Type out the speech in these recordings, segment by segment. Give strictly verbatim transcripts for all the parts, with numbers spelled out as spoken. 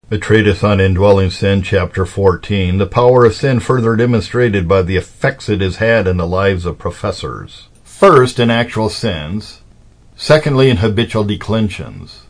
A treatise on indwelling sin, chapter fourteen, the power of sin further demonstrated by the effects it has had in the lives of professors. First, in actual sins. Secondly, in habitual declensions.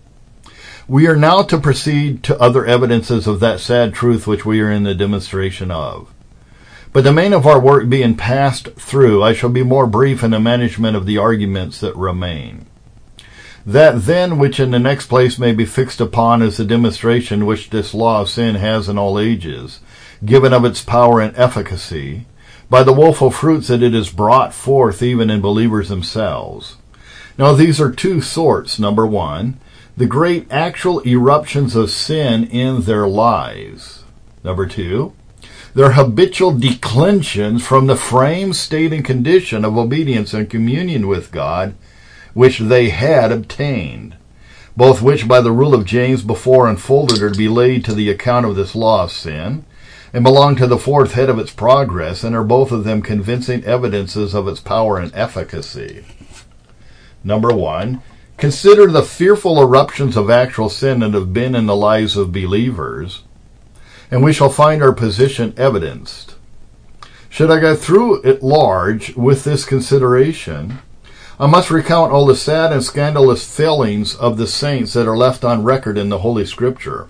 We are now to proceed to other evidences of that sad truth which we are in the demonstration of. But the main of our work being passed through, I shall be more brief in the management of the arguments that remain. That then which in the next place may be fixed upon is the demonstration which this law of sin has in all ages, given of its power and efficacy, by the woeful fruits that it has brought forth even in believers themselves. Now these are two sorts. Number one, the great actual eruptions of sin in their lives. Number two, their habitual declensions from the frame, state, and condition of obedience and communion with God, which they had obtained, both which by the rule of James before unfolded are to be laid to the account of this law of sin, and belong to the fourth head of its progress, and are both of them convincing evidences of its power and efficacy. Number one, consider the fearful eruptions of actual sin that have been in the lives of believers, and we shall find our position evidenced. Should I go through it large with this consideration, I must recount all the sad and scandalous failings of the saints that are left on record in the Holy Scripture.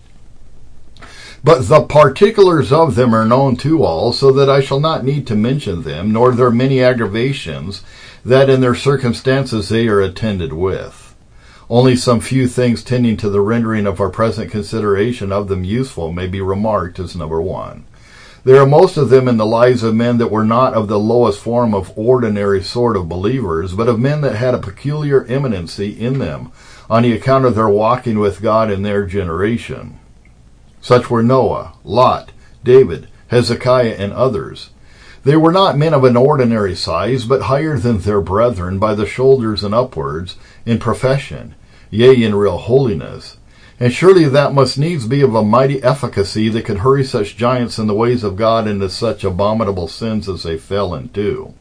But the particulars of them are known to all, so that I shall not need to mention them, nor their many aggravations that in their circumstances they are attended with. Only some few things tending to the rendering of our present consideration of them useful may be remarked as number one. There are most of them in the lives of men that were not of the lowest form of ordinary sort of believers, but of men that had a peculiar eminency in them, on the account of their walking with God in their generation. Such were Noah, Lot, David, Hezekiah, and others. They were not men of an ordinary size, but higher than their brethren by the shoulders and upwards, in profession, yea, in real holiness. And surely that must needs be of a mighty efficacy that could hurry such giants in the ways of God into such abominable sins as they fell into.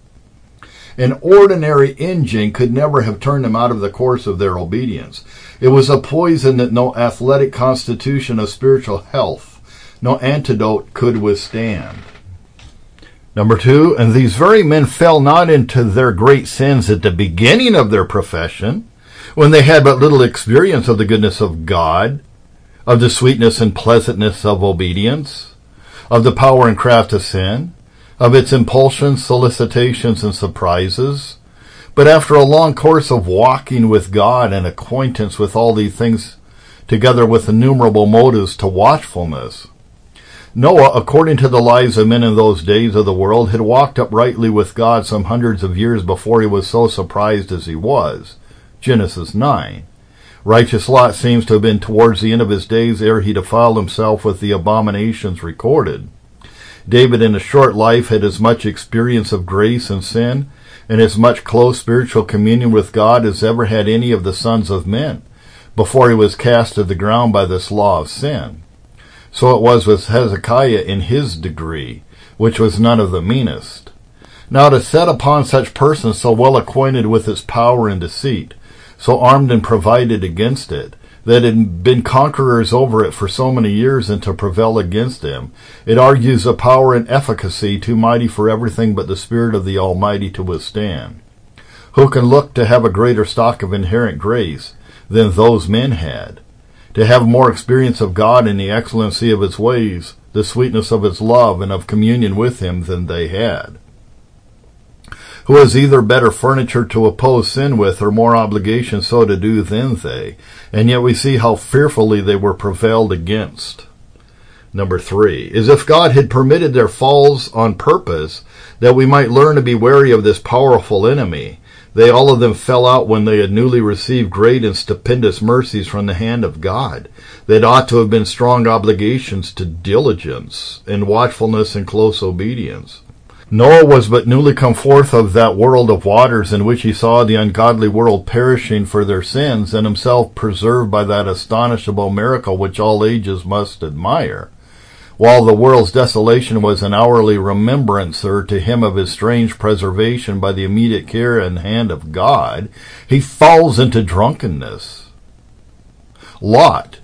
An ordinary engine could never have turned them out of the course of their obedience. It was a poison that no athletic constitution of spiritual health, no antidote could withstand. Number two, and these very men fell not into their great sins at the beginning of their profession, when they had but little experience of the goodness of God, of the sweetness and pleasantness of obedience, of the power and craft of sin, of its impulsions, solicitations, and surprises. But after a long course of walking with God and acquaintance with all these things, together with innumerable motives to watchfulness, Noah, according to the lives of men in those days of the world, had walked uprightly with God some hundreds of years before he was so surprised as he was. Genesis nine. Righteous Lot seems to have been towards the end of his days ere he defiled himself with the abominations recorded. David in a short life had as much experience of grace and sin, and as much close spiritual communion with God as ever had any of the sons of men, before he was cast to the ground by this law of sin. So it was with Hezekiah in his degree, which was none of the meanest. Now to set upon such persons so well acquainted with its power and deceit, so armed and provided against it, that had been conquerors over it for so many years, and to prevail against them, it argues a power and efficacy too mighty for everything but the Spirit of the Almighty to withstand. Who can look to have a greater stock of inherent grace than those men had? To have more experience of God in the excellency of its ways, the sweetness of its love, and of communion with him than they had? Who has either better furniture to oppose sin with, or more obligation so to do than they? And yet we see how fearfully they were prevailed against. Number three, as if God had permitted their falls on purpose, that we might learn to be wary of this powerful enemy. They all of them fell out when they had newly received great and stupendous mercies from the hand of God, that ought to have been strong obligations to diligence, and watchfulness, and close obedience. Noah was but newly come forth of that world of waters in which he saw the ungodly world perishing for their sins, and himself preserved by that astonishable miracle which all ages must admire. While the world's desolation was an hourly remembrancer to him of his strange preservation by the immediate care and hand of God, he falls into drunkenness. Lot,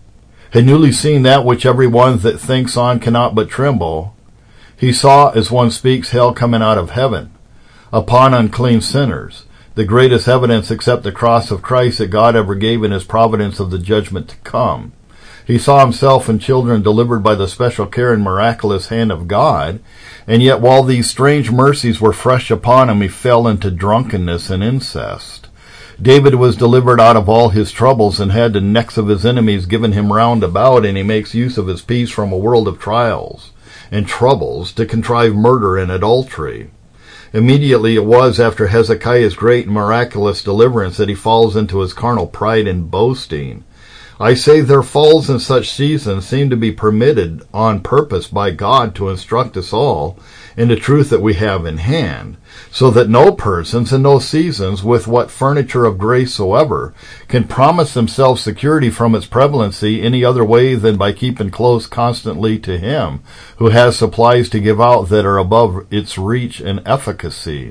had newly seen that which every one that thinks on cannot but tremble. He saw, as one speaks, hell coming out of heaven upon unclean sinners, the greatest evidence except the cross of Christ that God ever gave in his providence of the judgment to come. He saw himself and children delivered by the special care and miraculous hand of God, and yet while these strange mercies were fresh upon him, he fell into drunkenness and incest. David was delivered out of all his troubles and had the necks of his enemies given him round about, and he makes use of his peace from a world of trials and troubles to contrive murder and adultery. Immediately it was after Hezekiah's great and miraculous deliverance that he falls into his carnal pride and boasting. I say their falls in such seasons seem to be permitted on purpose by God to instruct us all in the truth that we have in hand, so that no persons in those seasons, with what furniture of grace soever, can promise themselves security from its prevalency any other way than by keeping close constantly to him who has supplies to give out that are above its reach and efficacy.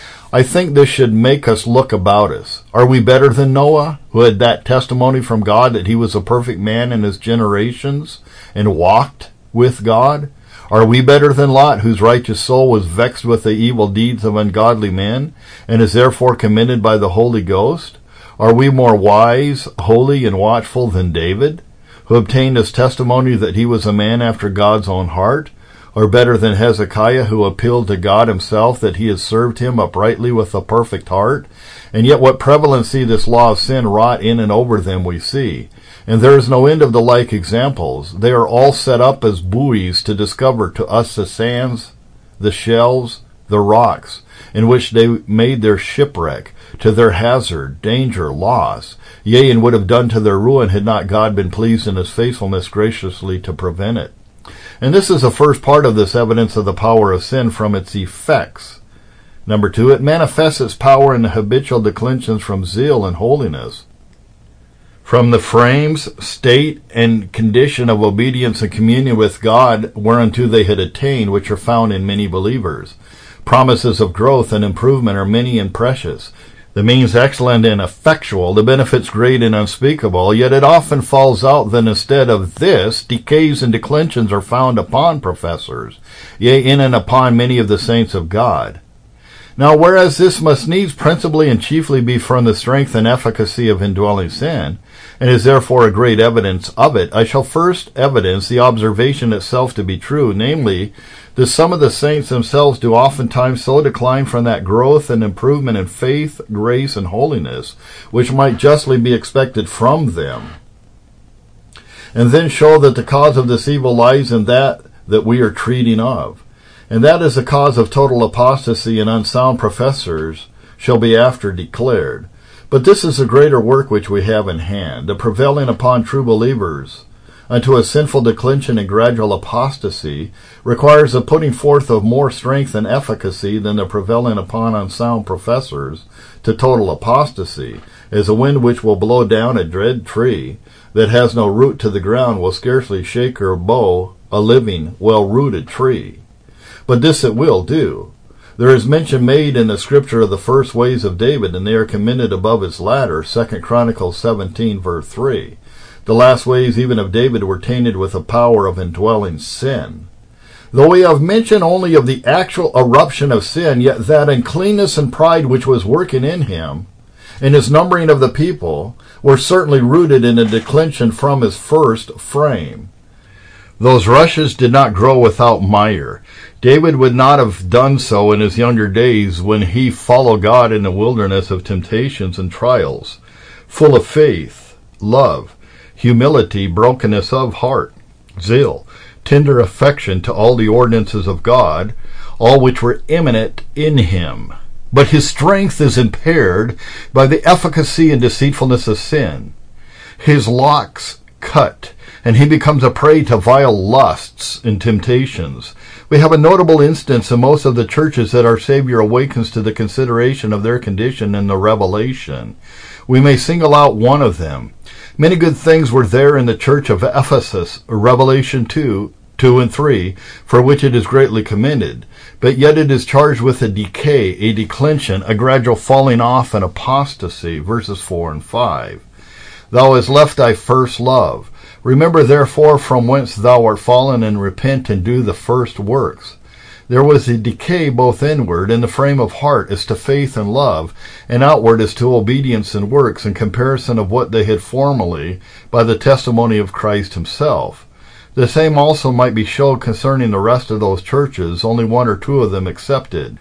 I think this should make us look about us. Are we better than Noah, who had that testimony from God that he was a perfect man in his generations and walked with God? Are we better than Lot, whose righteous soul was vexed with the evil deeds of ungodly men, and is therefore commended by the Holy Ghost? Are we more wise, holy, and watchful than David, who obtained his testimony that he was a man after God's own heart? Or better than Hezekiah, who appealed to God himself that he had served him uprightly with a perfect heart? And yet what prevalency this law of sin wrought in and over them we see. And there is no end of the like examples. They are all set up as buoys to discover to us the sands, the shells, the rocks, in which they made their shipwreck, to their hazard, danger, loss, yea, and would have done to their ruin had not God been pleased in his faithfulness graciously to prevent it. And this is the first part of this evidence of the power of sin from its effects. Number two, it manifests its power in the habitual declensions from zeal and holiness, from the frames, state, and condition of obedience and communion with God whereunto they had attained, which are found in many believers. Promises of growth and improvement are many and precious, the means excellent and effectual, the benefits great and unspeakable, yet it often falls out that instead of this, decays and declensions are found upon professors, yea, in and upon many of the saints of God. Now, whereas this must needs principally and chiefly be from the strength and efficacy of indwelling sin, and is therefore a great evidence of it, I shall first evidence the observation itself to be true, namely, that some of the saints themselves do oftentimes so decline from that growth and improvement in faith, grace, and holiness, which might justly be expected from them, and then show that the cause of this evil lies in that that we are treating of, and that is the cause of total apostasy and unsound professors shall be after declared. But this is a greater work which we have in hand, the prevailing upon true believers unto a sinful declension and gradual apostasy requires the putting forth of more strength and efficacy than the prevailing upon unsound professors to total apostasy, as a wind which will blow down a dead tree that has no root to the ground will scarcely shake or bow a living, well-rooted tree. But this it will do. There is mention made in the scripture of the first ways of David, and they are commended above its latter, Second Chronicles seventeen, verse three. The last ways even of David were tainted with the power of indwelling sin. Though we have mention only of the actual eruption of sin, yet that uncleanness and pride which was working in him, and his numbering of the people, were certainly rooted in a declension from his first frame. Those rushes did not grow without mire. David would not have done so in his younger days when he followed God in the wilderness of temptations and trials, full of faith, love, humility, brokenness of heart, zeal, tender affection to all the ordinances of God, all which were eminent in him. But his strength is impaired by the efficacy and deceitfulness of sin. His locks cut, and he becomes a prey to vile lusts and temptations. We have a notable instance in most of the churches that our Savior awakens to the consideration of their condition in the Revelation. We may single out one of them. Many good things were there in the church of Ephesus, Revelation two, two and three, for which it is greatly commended. But yet it is charged with a decay, a declension, a gradual falling off, and apostasy, verses four and five. Thou hast left thy first love. Remember therefore from whence thou art fallen, and repent and do the first works. There was a decay both inward in the frame of heart as to faith and love, and outward as to obedience and works, in comparison of what they had formerly by the testimony of Christ himself. The same also might be showed concerning the rest of those churches, only one or two of them excepted.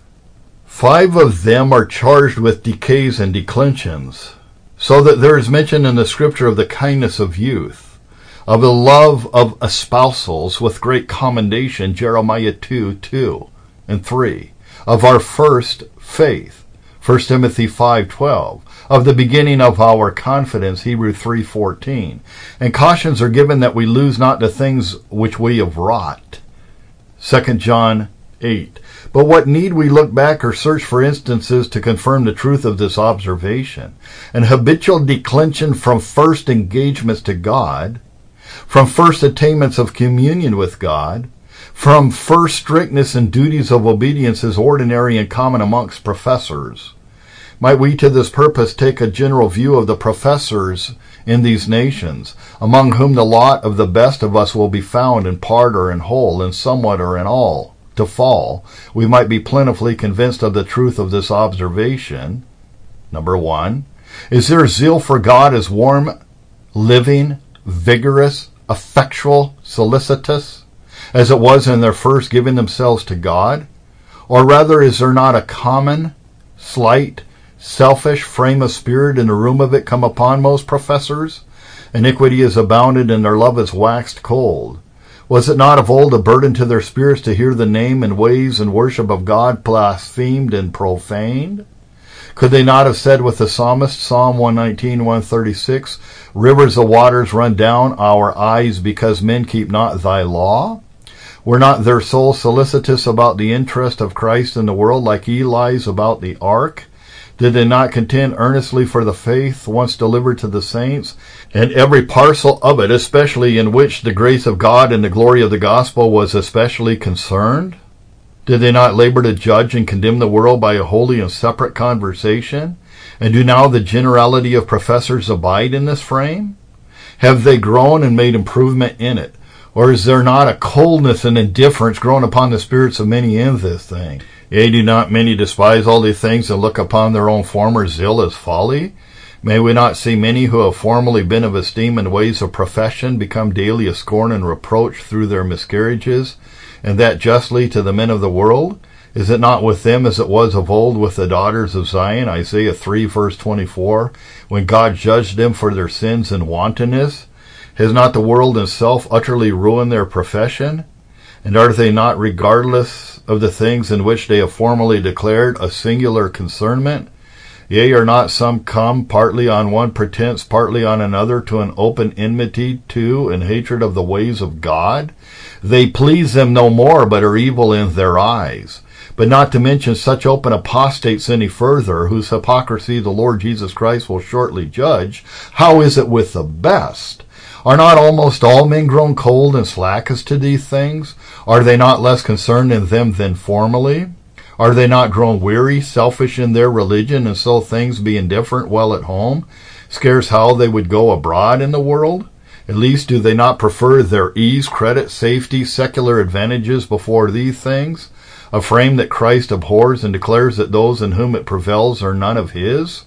Five of them are charged with decays and declensions, so that there is mention in the Scripture of the kindness of youth, of the love of espousals with great commendation, Jeremiah two, two and three, of our first faith, First Timothy five, twelve, of the beginning of our confidence, Hebrews three, fourteen, and cautions are given that we lose not the things which we have wrought, Second John eight. But what need we look back or search for instances to confirm the truth of this observation? An habitual declension from first engagements to God, from first attainments of communion with God, from first strictness and duties of obedience as ordinary and common amongst professors. Might we to this purpose take a general view of the professors in these nations, among whom the lot of the best of us will be found in part or in whole, in somewhat or in all, to fall, we might be plentifully convinced of the truth of this observation. Number one, is their zeal for God as warm, living, vigorous, effectual, solicitous, as it was in their first giving themselves to God? Or rather, is there not a common, slight, selfish frame of spirit in the room of it come upon most professors? Iniquity is abounded, and their love is waxed cold. Was it not of old a burden to their spirits to hear the name and ways and worship of God blasphemed and profaned? Could they not have said with the psalmist, Psalm one nineteen, one thirty-six, rivers of waters run down our eyes because men keep not thy law? Were not their souls solicitous about the interest of Christ in the world, like Eli's about the ark? Did they not contend earnestly for the faith once delivered to the saints, and every parcel of it, especially in which the grace of God and the glory of the gospel was especially concerned? Did they not labor to judge and condemn the world by a holy and separate conversation? And do now the generality of professors abide in this frame? Have they grown and made improvement in it? Or is there not a coldness and indifference grown upon the spirits of many in this thing? Yea, do not many despise all these things and look upon their own former zeal as folly? May we not see many who have formerly been of esteem in ways of profession become daily a scorn and reproach through their miscarriages, and that justly to the men of the world? Is it not with them as it was of old with the daughters of Zion, Isaiah three, verse twenty-four, when God judged them for their sins and wantonness? Has not the world itself utterly ruined their profession? And are they not, regardless of the things in which they have formerly declared a singular concernment? Yea, are not some come, partly on one pretense, partly on another, to an open enmity to and hatred of the ways of God? They please them no more, but are evil in their eyes. But not to mention such open apostates any further, whose hypocrisy the Lord Jesus Christ will shortly judge, how is it with the best? Are not almost all men grown cold and slack as to these things? Are they not less concerned in them than formerly? Are they not grown weary, selfish in their religion, and so things be indifferent while at home? Scarce how they would go abroad in the world? At least do they not prefer their ease, credit, safety, secular advantages before these things? A frame that Christ abhors and declares that those in whom it prevails are none of his?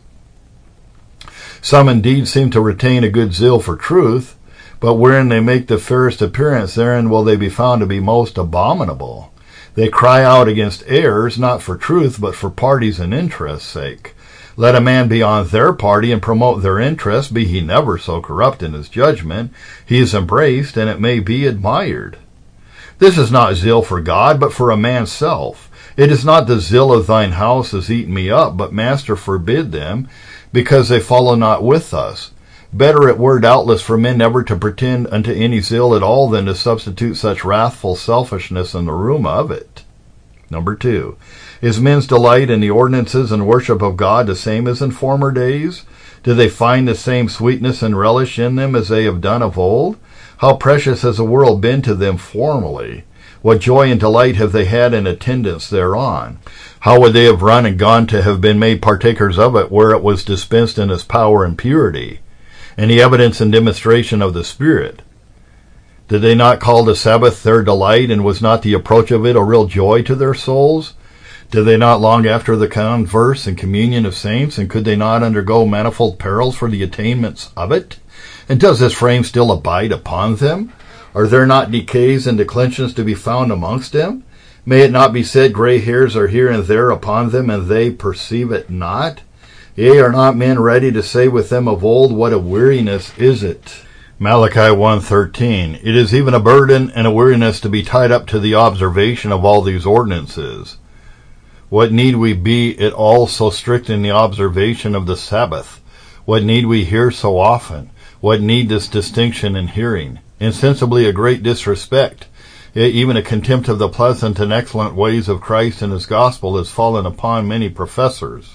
Some indeed seem to retain a good zeal for truth, but wherein they make the fairest appearance, therein will they be found to be most abominable. They cry out against errors, not for truth, but for parties and interests' sake. Let a man be on their party and promote their interest, be he never so corrupt in his judgment. He is embraced, and it may be admired. This is not zeal for God, but for a man's self. It is not the zeal of thine house has eaten me up, but Master forbid them, because they follow not with us. Better it were doubtless for men never to pretend unto any zeal at all than to substitute such wrathful selfishness in the room of it. Number two, is men's delight in the ordinances and worship of God the same as in former days? Do they find the same sweetness and relish in them as they have done of old? How precious has the world been to them formerly? What joy and delight have they had in attendance thereon? How would they have run and gone to have been made partakers of it, where it was dispensed in its power and purity? and the evidence and demonstration of the Spirit. Did they not call the Sabbath their delight, and was not the approach of it a real joy to their souls? Did they not long after the converse and communion of saints, and could they not undergo manifold perils for the attainments of it? And does this frame still abide upon them? Are there not decays and declensions to be found amongst them? May it not be said, gray hairs are here and there upon them, and they perceive it not? Yea, are not men ready to say with them of old, what a weariness is it? Malachi one thirteen. It is even a burden and a weariness to be tied up to the observation of all these ordinances. What need we be at all so strict in the observation of the Sabbath? What need we hear so often? What need this distinction in hearing? Insensibly a great disrespect, yea, even a contempt of the pleasant and excellent ways of Christ and his gospel has fallen upon many professors.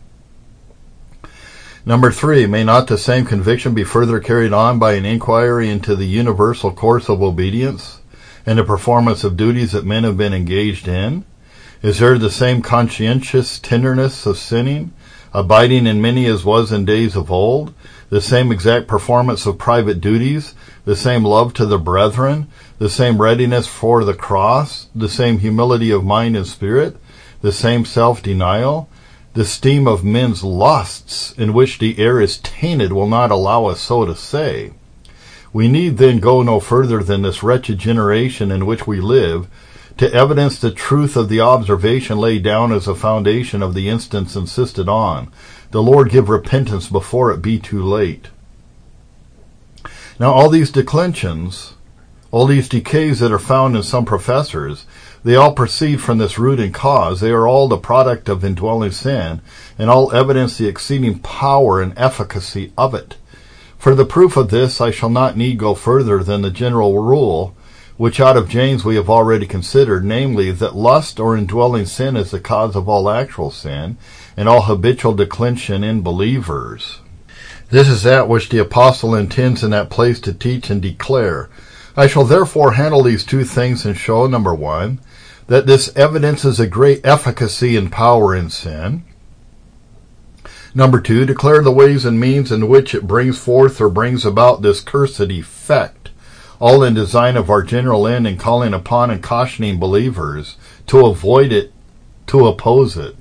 Number three, may not the same conviction be further carried on by an inquiry into the universal course of obedience and the performance of duties that men have been engaged in? Is there the same conscientious tenderness of sinning, abiding in many as was in days of old, the same exact performance of private duties, the same love to the brethren, the same readiness for the cross, the same humility of mind and spirit, the same self-denial? The steam of men's lusts, in which the air is tainted, will not allow us so to say. We need then go no further than this wretched generation in which we live, to evidence the truth of the observation laid down as a foundation of the instance insisted on. The Lord give repentance before it be too late. Now all these declensions, all these decays that are found in some professors, they all proceed from this root and cause. They are all the product of indwelling sin, and all evidence the exceeding power and efficacy of it. For the proof of this I shall not need go further than the general rule, which out of James we have already considered, namely, that lust or indwelling sin is the cause of all actual sin, and all habitual declension in believers. This is that which the apostle intends in that place to teach and declare. I shall therefore handle these two things and show, number one, that this evidences a great efficacy and power in sin. Number two, declare the ways and means in which it brings forth or brings about this cursed effect, all in design of our general end in calling upon and cautioning believers to avoid it, to oppose it.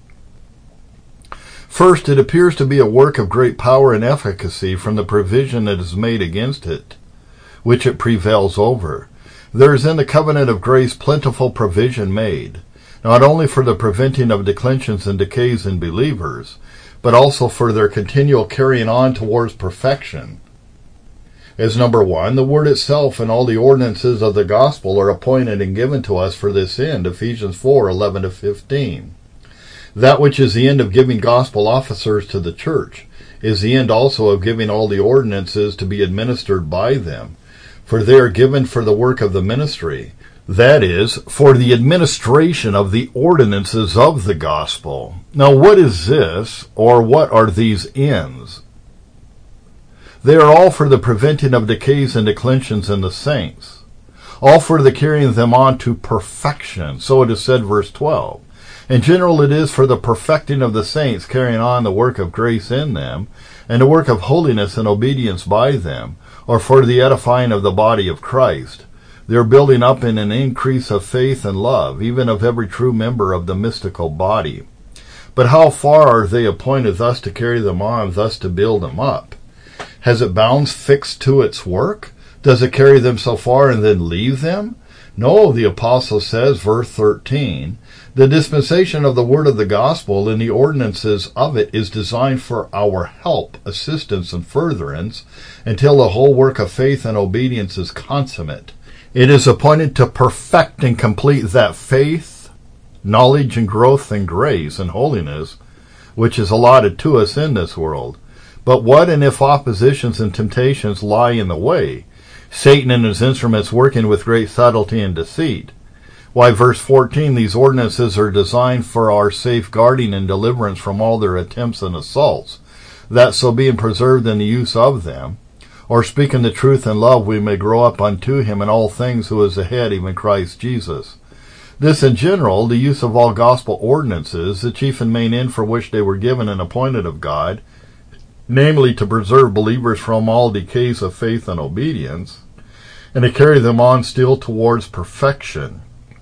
First, it appears to be a work of great power and efficacy from the provision that is made against it, which it prevails over. There is in the covenant of grace plentiful provision made, not only for the preventing of declensions and decays in believers, but also for their continual carrying on towards perfection. As number one, the word itself and all the ordinances of the gospel are appointed and given to us for this end, Ephesians four eleven to fifteen. That which is the end of giving gospel officers to the church is the end also of giving all the ordinances to be administered by them, for they are given for the work of the ministry, that is, for the administration of the ordinances of the gospel. Now what is this, or what are these ends? They are all for the preventing of decays and declensions in the saints, all for the carrying them on to perfection, so it is said, verse twelve. In general, it is for the perfecting of the saints, carrying on the work of grace in them, and the work of holiness and obedience by them, or for the edifying of the body of Christ. They are building up in an increase of faith and love, even of every true member of the mystical body. But how far are they appointed thus to carry them on, thus to build them up? Has it bounds fixed to its work? Does it carry them so far and then leave them? No, the apostle says, verse thirteen, the dispensation of the word of the gospel and the ordinances of it is designed for our help, assistance, and furtherance until the whole work of faith and obedience is consummate. It is appointed to perfect and complete that faith, knowledge, and growth, and grace, and holiness, which is allotted to us in this world. But what and if oppositions and temptations lie in the way? Satan and his instruments working with great subtlety and deceit. Why, verse fourteen, these ordinances are designed for our safeguarding and deliverance from all their attempts and assaults, that so being preserved in the use of them, or speaking the truth in love, we may grow up unto him in all things who is the head, even Christ Jesus. This in general, the use of all gospel ordinances, the chief and main end for which they were given and appointed of God, namely to preserve believers from all decays of faith and obedience, and to carry them on still towards perfection.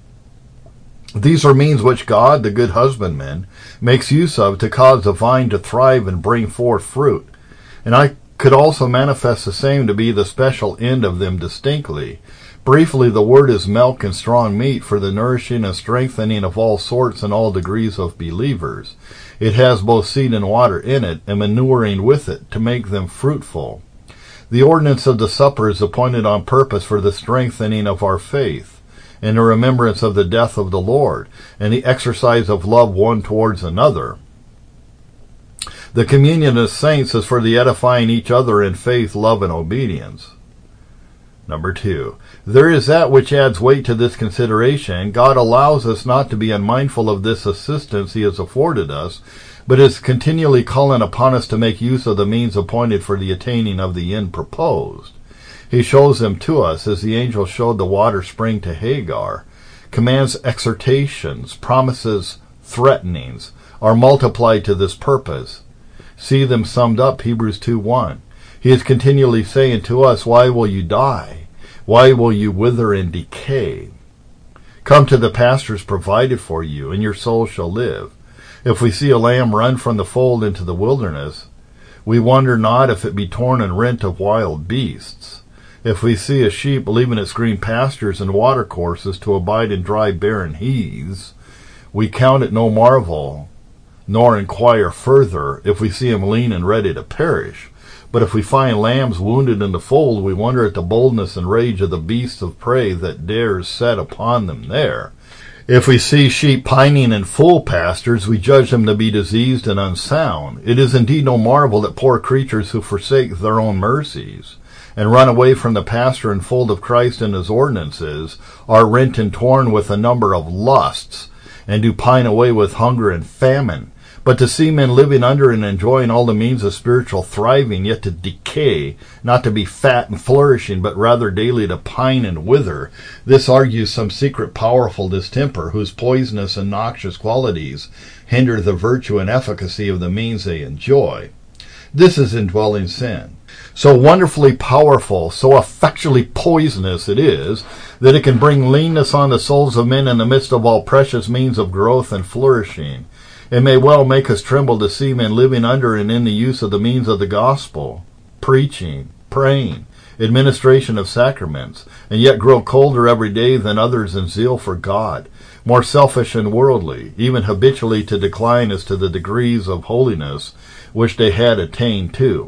These are means which God, the good husbandman, makes use of to cause the vine to thrive and bring forth fruit. And I could also manifest the same to be the special end of them distinctly. Briefly, the word is milk and strong meat for the nourishing and strengthening of all sorts and all degrees of believers. It has both seed and water in it, and manuring with it, to make them fruitful. The ordinance of the supper is appointed on purpose for the strengthening of our faith, and the remembrance of the death of the Lord, and the exercise of love one towards another. The communion of saints is for the edifying each other in faith, love, and obedience. Number two, there is that which adds weight to this consideration. God allows us not to be unmindful of this assistance he has afforded us, but is continually calling upon us to make use of the means appointed for the attaining of the end proposed. He shows them to us, as the angel showed the water spring to Hagar. Commands, exhortations, promises, threatenings are multiplied to this purpose. See them summed up, Hebrews two one. He is continually saying to us, why will you die? Why will you wither and decay? Come to the pastures provided for you, and your soul shall live. If we see a lamb run from the fold into the wilderness, we wonder not if it be torn and rent of wild beasts. If we see a sheep leaving its green pastures and watercourses to abide in dry barren heaths, we count it no marvel, nor inquire further if we see him lean and ready to perish. But if we find lambs wounded in the fold, we wonder at the boldness and rage of the beasts of prey that dares set upon them there. If we see sheep pining in full pastures, we judge them to be diseased and unsound. It is indeed no marvel that poor creatures who forsake their own mercies, and run away from the pasture and fold of Christ and his ordinances, are rent and torn with a number of lusts, and do pine away with hunger and famine. But to see men living under and enjoying all the means of spiritual thriving, yet to decay, not to be fat and flourishing, but rather daily to pine and wither, this argues some secret powerful distemper, whose poisonous and noxious qualities hinder the virtue and efficacy of the means they enjoy. This is indwelling sin. So wonderfully powerful, so effectually poisonous it is, that it can bring leanness on the souls of men in the midst of all precious means of growth and flourishing. It may well make us tremble to see men living under and in the use of the means of the gospel, preaching, praying, administration of sacraments, and yet grow colder every day than others in zeal for God, more selfish and worldly, even habitually to decline as to the degrees of holiness which they had attained to.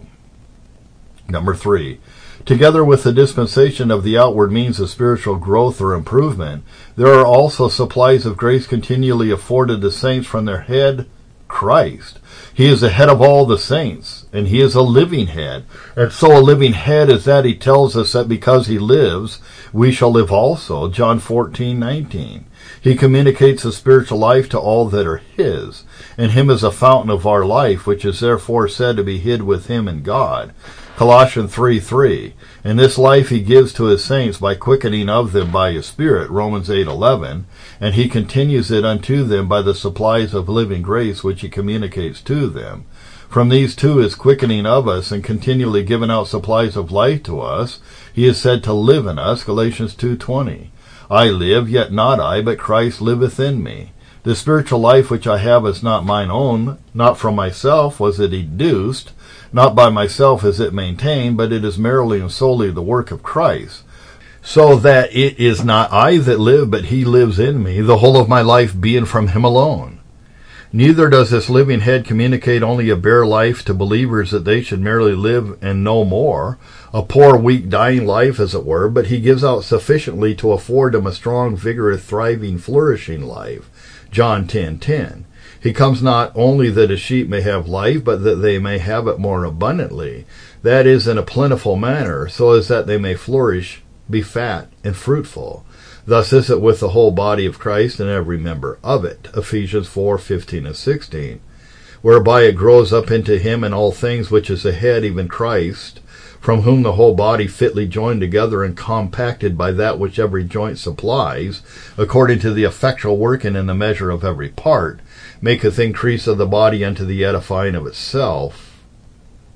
Number three, together with the dispensation of the outward means of spiritual growth or improvement, there are also supplies of grace continually afforded to saints from their head, Christ. He is the head of all the saints, and he is a living head. And so a living head is that he tells us that because he lives, we shall live also, John fourteen nineteen. He communicates a spiritual life to all that are his, and him is a fountain of our life, which is therefore said to be hid with him in God. Colossians three three. And this life he gives to his saints by quickening of them by his Spirit, Romans eight eleven, and he continues it unto them by the supplies of living grace which he communicates to them. From these two is quickening of us and continually giving out supplies of life to us. He is said to live in us, Galatians two twenty. I live, yet not I, but Christ liveth in me. The spiritual life which I have is not mine own, not from myself was it educed, not by myself is it maintained, but it is merely and solely the work of Christ. So that it is not I that live, but he lives in me, the whole of my life being from him alone. Neither does this living head communicate only a bare life to believers that they should merely live and no more, a poor, weak, dying life, as it were, but he gives out sufficiently to afford them a strong, vigorous, thriving, flourishing life. John ten ten. He comes not only that his sheep may have life, but that they may have it more abundantly, that is, in a plentiful manner, so as that they may flourish, be fat, and fruitful. Thus is it with the whole body of Christ and every member of it. Ephesians four fifteen and sixteen. Whereby it grows up into him in all things, which is the head, even Christ, from whom the whole body fitly joined together and compacted by that which every joint supplies, according to the effectual working in the measure of every part, maketh increase of the body unto the edifying of itself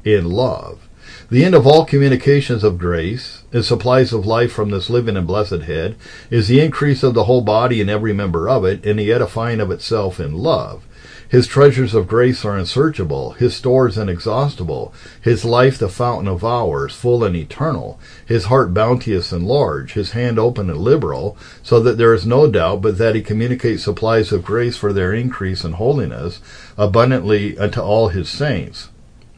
in love. The end of all communications of grace and supplies of life from this living and blessed head is the increase of the whole body and every member of it, and the edifying of itself in love. His treasures of grace are unsearchable, his stores inexhaustible, his life the fountain of hours, full and eternal, his heart bounteous and large, his hand open and liberal, so that there is no doubt but that he communicates supplies of grace for their increase in holiness abundantly unto all his saints.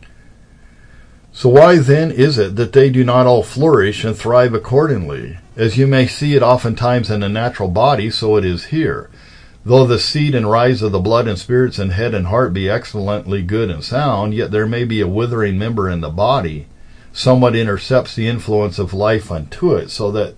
So why then is it that they do not all flourish and thrive accordingly? As you may see it oftentimes in the natural body, so it is here. Though the seed and rise of the blood and spirits and head and heart be excellently good and sound, yet there may be a withering member in the body, somewhat intercepts the influence of life unto it, so that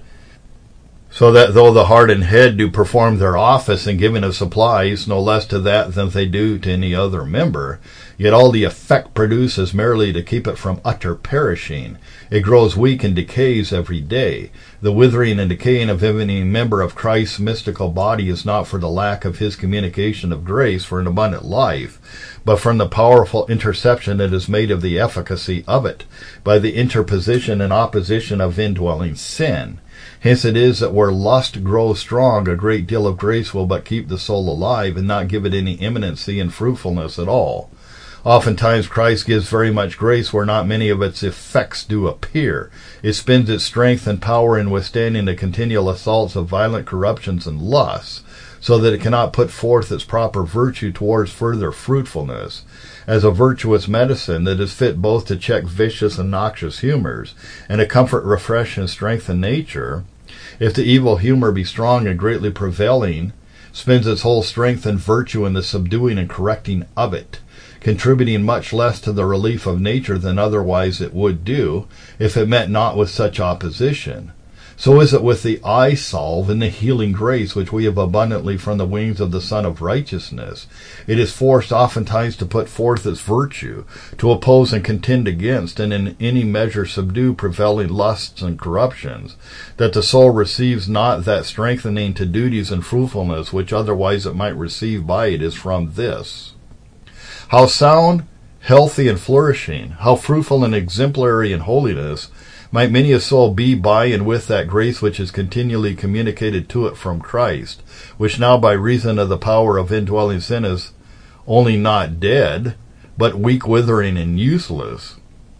so that though the heart and head do perform their office in giving of supplies, no less to that than they do to any other member, yet all the effect produces merely to keep it from utter perishing. It grows weak and decays every day. The withering and decaying of any member of Christ's mystical body is not for the lack of his communication of grace for an abundant life, but from the powerful interception that is made of the efficacy of it, by the interposition and opposition of indwelling sin. Hence it is that where lust grows strong, a great deal of grace will but keep the soul alive, and not give it any imminency and fruitfulness at all. Oftentimes Christ gives very much grace where not many of its effects do appear. It spends its strength and power in withstanding the continual assaults of violent corruptions and lusts, so that it cannot put forth its proper virtue towards further fruitfulness, as a virtuous medicine that is fit both to check vicious and noxious humors, and to comfort, refresh, and strengthen nature. If the evil humor be strong and greatly prevailing, spends its whole strength and virtue in the subduing and correcting of it, contributing much less to the relief of nature than otherwise it would do, if it met not with such opposition. So is it with the eye salve and the healing grace which we have abundantly from the wings of the Son of Righteousness. It is forced oftentimes to put forth its virtue, to oppose and contend against, and in any measure subdue prevailing lusts and corruptions, that the soul receives not that strengthening to duties and fruitfulness which otherwise it might receive by it is from this. How sound, healthy, and flourishing, how fruitful and exemplary in holiness, might many a soul be by and with that grace which is continually communicated to it from Christ, which now by reason of the power of indwelling sin is only not dead, but weak, withering, and useless.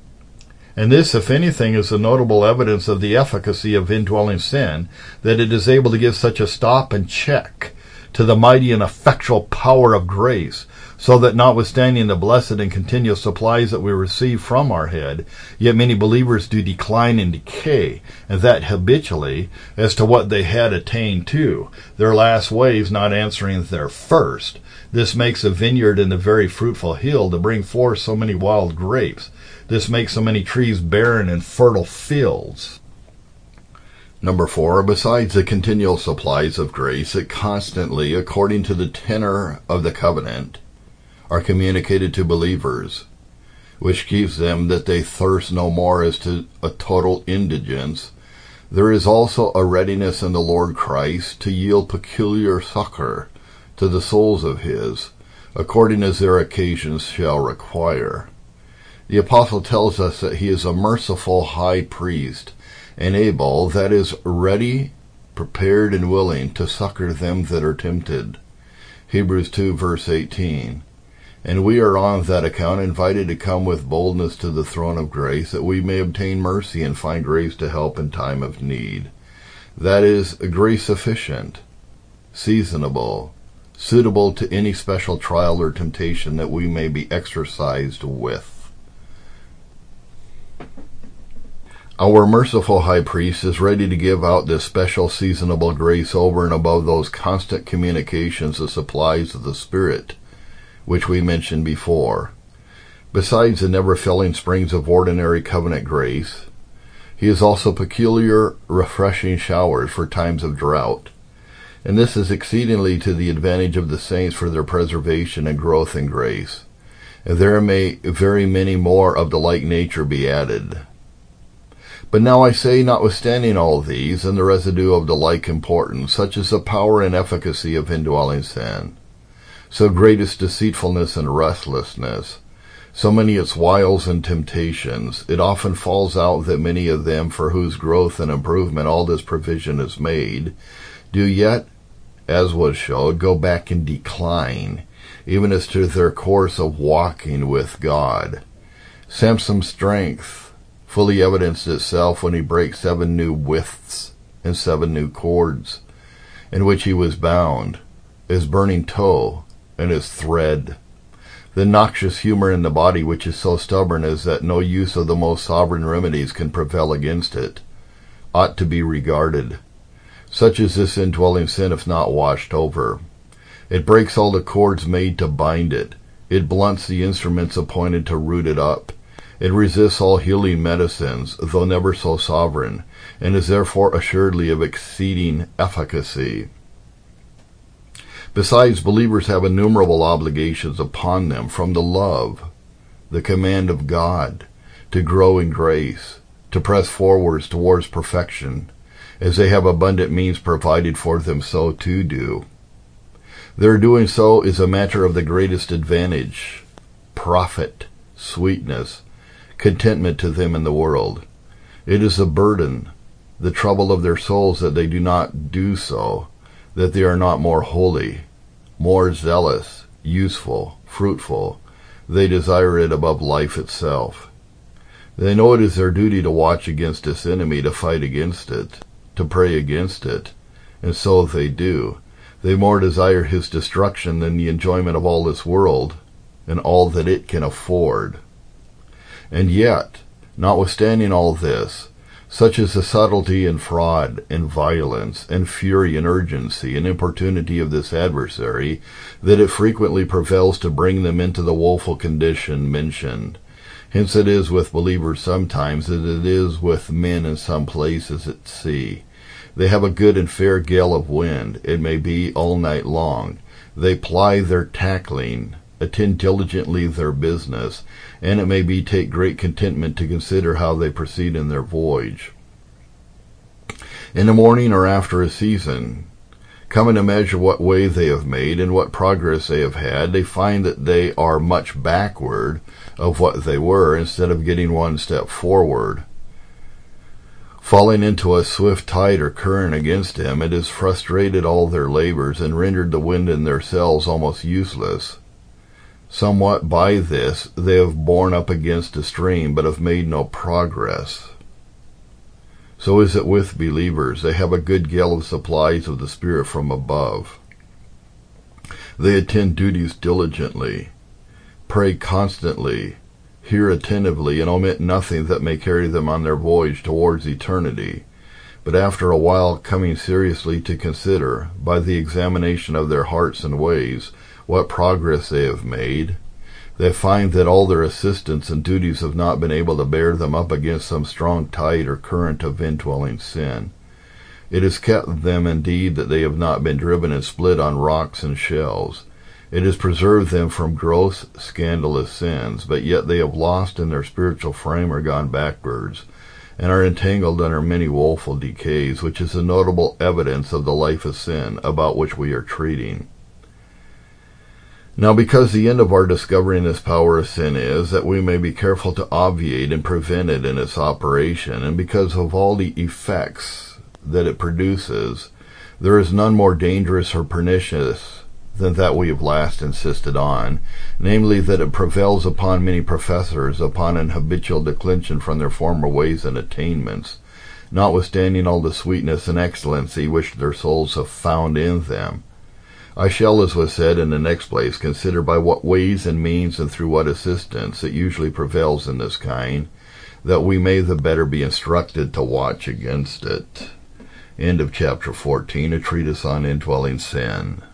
And this, if anything, is a notable evidence of the efficacy of indwelling sin, that it is able to give such a stop and check to the mighty and effectual power of grace, so that notwithstanding the blessed and continual supplies that we receive from our head, yet many believers do decline and decay, and that habitually, as to what they had attained to, their last waves not answering their first. This makes a vineyard in the very fruitful hill to bring forth so many wild grapes. This makes so many trees barren and fertile fields. Number four, besides the continual supplies of grace, it constantly, according to the tenor of the covenant, are communicated to believers, which keeps them that they thirst no more as to a total indigence. There is also a readiness in the Lord Christ to yield peculiar succor to the souls of his, according as their occasions shall require. The apostle tells us that he is a merciful high priest, and able, that is, ready, prepared, and willing to succor them that are tempted. Hebrews two, verse eighteen. And we are on that account invited to come with boldness to the throne of grace, that we may obtain mercy and find grace to help in time of need. That is, grace sufficient, seasonable, suitable to any special trial or temptation that we may be exercised with. Our merciful high priest is ready to give out this special seasonable grace over and above those constant communications of supplies of the Spirit, which we mentioned before. Besides the never-filling springs of ordinary covenant grace, he is also peculiar refreshing showers for times of drought, and this is exceedingly to the advantage of the saints for their preservation and growth in grace. And there may very many more of the like nature be added. But now I say, notwithstanding all these, and the residue of the like importance, such is the power and efficacy of indwelling sin, so great is deceitfulness and restlessness, So many its wiles and temptations, it often falls out that many of them for whose growth and improvement all this provision is made, do yet, as was showed, go back in decline, even as to their course of walking with God. Samson's strength fully evidenced itself when he brake seven new withes and seven new cords, in which he was bound, his burning tow and his thread. The noxious humor in the body, which is so stubborn as that no use of the most sovereign remedies can prevail against it, ought to be regarded. Such is this indwelling sin if not washed over. It breaks all the cords made to bind it. It blunts the instruments appointed to root it up. It resists all healing medicines, though never so sovereign, and is therefore assuredly of exceeding efficacy. Besides, believers have innumerable obligations upon them from the love, the command of God, to grow in grace, to press forwards towards perfection, as they have abundant means provided for them so to do. Their doing so is a matter of the greatest advantage, profit, sweetness, contentment to them in the world. It is a burden, the trouble of their souls that they do not do so, that they are not more holy, more zealous, useful, fruitful. They desire it above life itself. They know it is their duty to watch against this enemy, to fight against it, to pray against it, and so they do. They more desire his destruction than the enjoyment of all this world and all that it can afford. And yet, notwithstanding all this, such is the subtlety and fraud and violence and fury and urgency and importunity of this adversary, that it frequently prevails to bring them into the woeful condition mentioned. Hence it is with believers sometimes as it is with men in some places at sea. They have a good and fair gale of wind, it may be all night long. They ply their tackling, attend diligently their business, and it may be take great contentment to consider how they proceed in their voyage. In the morning or after a season, coming to measure what way they have made and what progress they have had, they find that they are much backward of what they were, instead of getting one step forward. Falling into a swift tide or current against them, it has frustrated all their labors and rendered the wind in their sails almost useless. Somewhat by this they have borne up against a stream, but have made no progress. So is it with believers. They have a good gale of supplies of the Spirit from above. They attend duties diligently, pray constantly, hear attentively, and omit nothing that may carry them on their voyage towards eternity. But after a while, coming seriously to consider, by the examination of their hearts and ways, what progress they have made, they find that all their assistants and duties have not been able to bear them up against some strong tide or current of indwelling sin. It has kept them indeed that they have not been driven and split on rocks and shells. It has preserved them from gross, scandalous sins, but yet they have lost in their spiritual frame or gone backwards, and are entangled under many woeful decays, which is a notable evidence of the life of sin about which we are treating. Now, because the end of our discovering this power of sin is that we may be careful to obviate and prevent it in its operation, and because of all the effects that it produces, there is none more dangerous or pernicious than that we have last insisted on, namely that it prevails upon many professors upon an habitual declension from their former ways and attainments, notwithstanding all the sweetness and excellency which their souls have found in them. I shall, as was said in the next place, consider by what ways and means and through what assistance it usually prevails in this kind, that we may the better be instructed to watch against it. End of chapter fourteen, a treatise on indwelling sin.